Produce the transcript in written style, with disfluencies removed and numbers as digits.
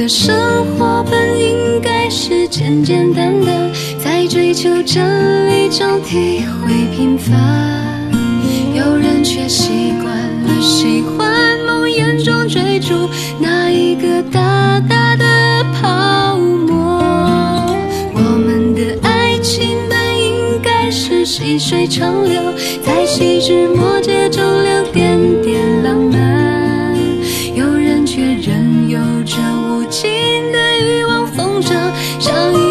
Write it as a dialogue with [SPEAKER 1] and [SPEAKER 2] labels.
[SPEAKER 1] 的生活本应该是简简单单，在追求真理中体会平凡。有人却习惯了喜欢梦魇中追逐那一个大大的泡沫。我们的爱情本应该是细水长流，在细枝末节中留点点浪漫。有人却仍有着无尽的欲望疯长，像一